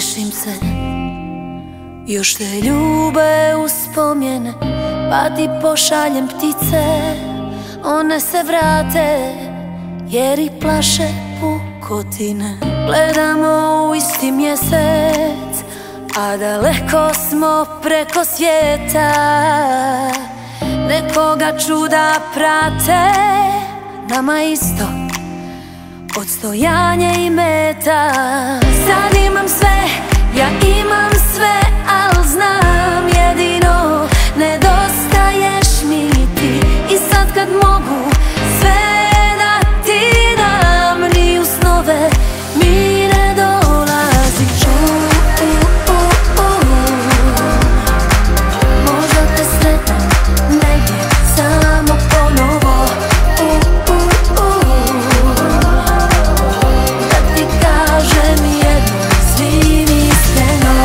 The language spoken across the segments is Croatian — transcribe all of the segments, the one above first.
tješim se, još te ljube uspomene, pa ti pošaljem ptice. One se vrate jer ih plaše pukotine. Gledamo u isti mjesec, a daleko smo preko svijeta. Nekoga čuda prate, nama isto odstojanje i meta. Sad imam sve, ja imam sve, al znam jedino nedostaješ mi ti. I sad kad mogu sve da ti dam, ni u snove mi ne dolaziš. Možda te sretnem negdje samo ponovo, da ti kažem jedno svim iskreno.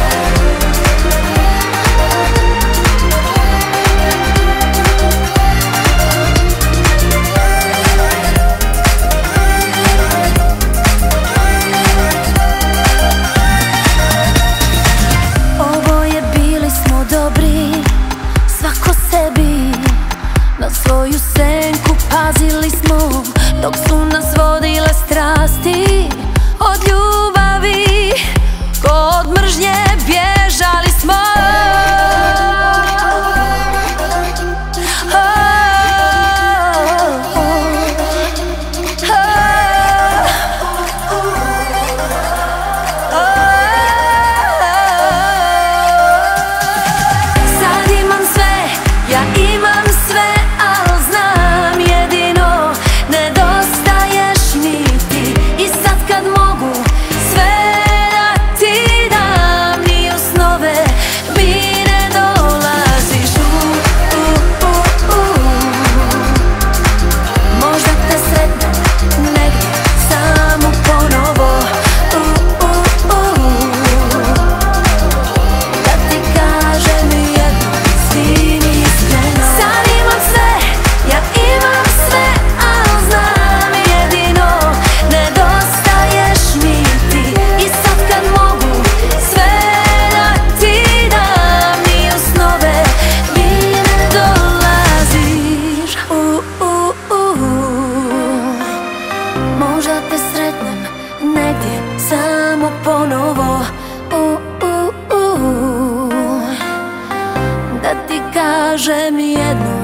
Oboje bili smo dobri, svako sebi, na svoju senku pazili smo, dok su nas vodile strasti. Od ljubavi ko od mržnje bježali smo. Sad imam sve, ja imam sve, al znam jedino nedostaješ mi ti. I sad kad mogu sve da ti dam, ni u snove mi ne dolaziš. Možda te sretnem negdje samo ponovo, da ti kažem jedno svim iskreno. Sad imam sve, ja imam sve, al znam jedino nedostaješ mi ti. I sad kad mogu sve da ti dam, ni u snove mi ne dolaziš. Možda te sretnem negdje samo ponovo, da ti kažem jedno